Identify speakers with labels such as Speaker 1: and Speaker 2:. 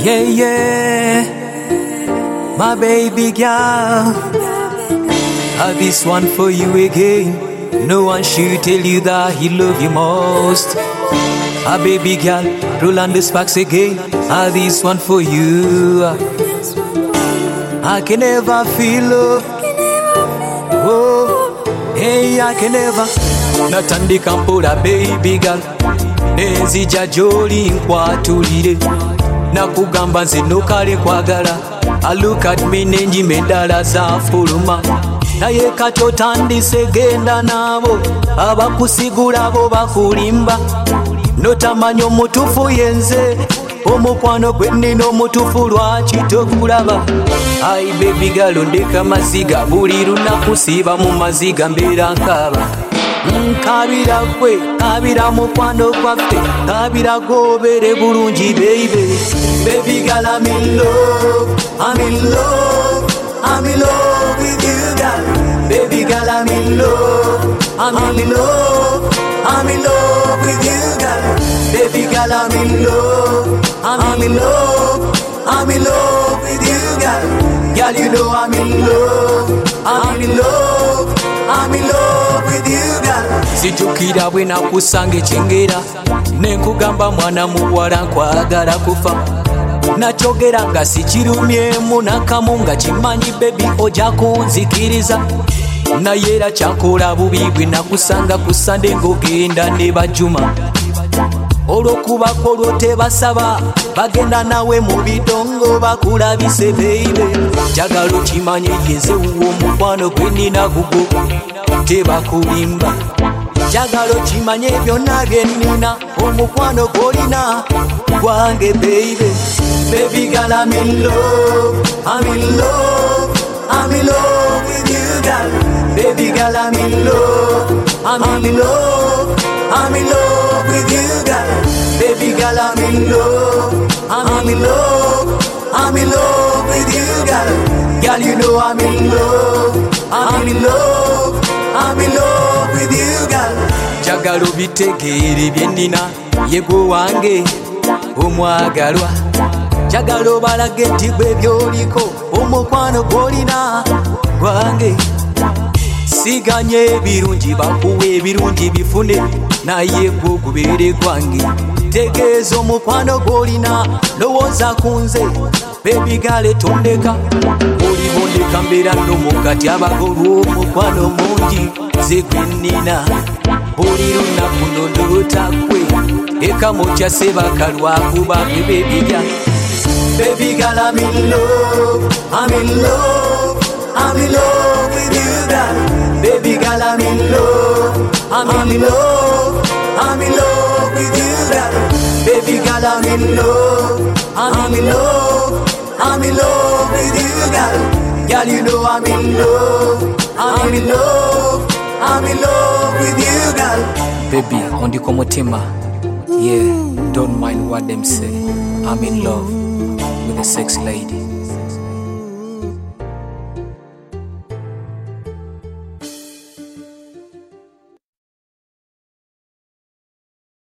Speaker 1: Yeah, yeah, my baby girl. This one for you again. No one should tell you that he love you most. Baby girl, roll on the sparks again. This one for you. I can never feel love. Oh, hey, I can never. Natandika mpula baby girl. Nenzija joli nkwatulire. Nakugamba nze nokale kwagala. Look at me nenjima endala zanfuluma. Naye kati otandise genda nabo abakusigula bo bakulimba. Notamanya omutuufu yenze omukwano gwe nnina omutuufu lwaki tokulaba. Ai baby girl ondeka maziga buli lunaku siiba mu maziga mbeera nkaaba. Nkabira gwe kabira mukwano gwaffe kabira gobeere bulungi baby. Baby girl I'm in love, I'm in love, I'm in love with you girl. Baby girl I'm in love, I'm in love, I'm in love with you girl. Baby girl I'm in love, I'm in love, I'm in love with you girl. Girl you know I'm in love, I'm in love, I'm in love with you girl. Situkira bwe nakusanga ekyengera nenkugamba mwana muwala nkwagala kufa. Nakyogera nga sikirumyemu nakamu nga kimanyi baby ojja kunzikiriza. Naye era kyakola bubi bwe nakusanga ku Sunday ng'ogenda ne bajuma. Olw'okubako lwotebasaba bagenda nawe mu bidongo bakulabise baby. Njagala okimanye yenze omukwano gwe nnina gugo tebakulimba. Njagala okimanye byonna bye nnina omukwano gw'olina gwange baby. Baby girl I'm in love, I'm in love, I'm in love with you girl. Baby girl I'm in love, I'm in love, I'm in love with you girl. Baby girl I'm in love, I'm in love, I'm in love with you girl. Girl you know I'm in love, I'm in love, I'm in love with you girl. Njagala obitegeere bye nnina yegwe wange omwagalwa. Njagala obalage nti gwe byoliko omukwano gw'olina gwange. Siganye ebirungi bakuwe ebirungi bifune naye gwe ogubeere gwange. Tegeeza omukwano gw'olina lowooza ku nze baby girl tondeka. Olibondeka mbeera nnomu kati abagolwa omukwano mungi nze gwe nnina. Buli lunaku nondoota gwe eka mukyase bakalwakuba gwe baby girl. Baby girl I'm in love, I'm in love, I'm in love with you girl. Baby girl I'm in love, I'm in love, I'm in love with you girl. Baby girl I'm in love, I'm in love, I'm in love with you girl. Girl you know I'm in love, I'm in love, I'm in love with you girl. Baby ondiko mutima, yeah, don't mind what them say. I'm in love with a sexy lady.